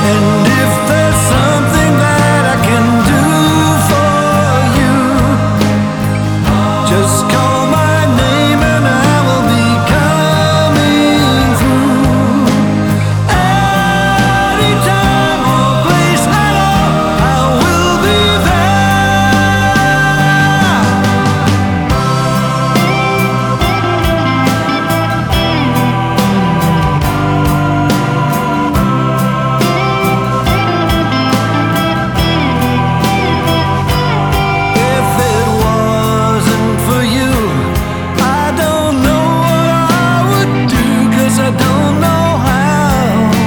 And if there's something that I can do for you, just call my name and I will be coming through. Anytime or place at all, I will be If it wasn't for you, I don't know what I would do, 'cause I don't know how.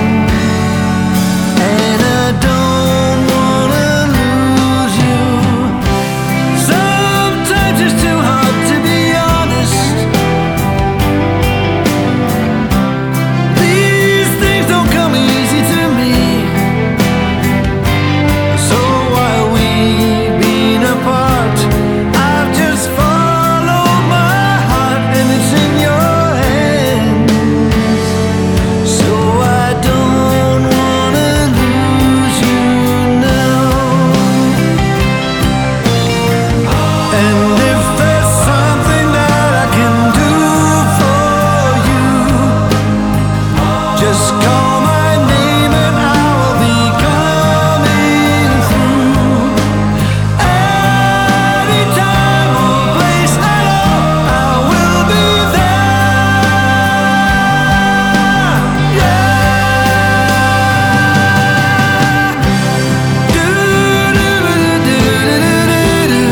And I don't wanna lose you. Sometimes it's too hard to be honest. These things don't come easy to me. So while we've been apart, I've just followed my heart, and it's in your hands. So I don't wanna lose you now. And if there's something that I can do for you, just call my name and I will be coming through. Anytime or place at all, I will be there. Yeah. Do do do do do do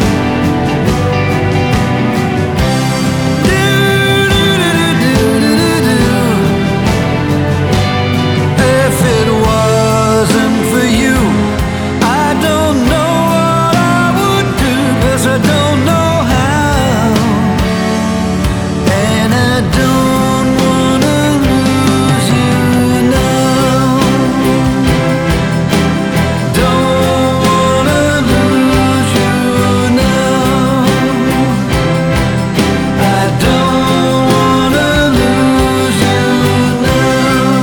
If it wasn't for you, I don't know what I would do, 'cause I don't know how. And I don't wanna lose you now. Don't wanna lose you now. I don't wanna lose you now.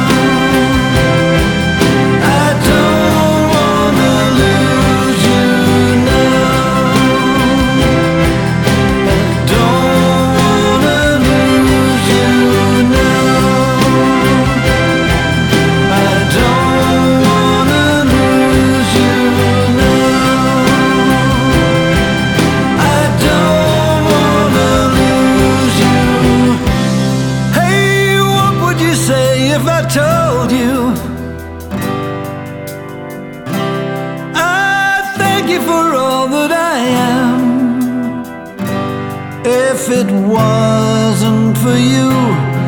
I don't wanna lose you now. I don't wanna lose you now. I don't wanna lose you now. I don't wanna lose you. Hey, what would you say if I told you I thank you for all that I am? If it wasn't for you,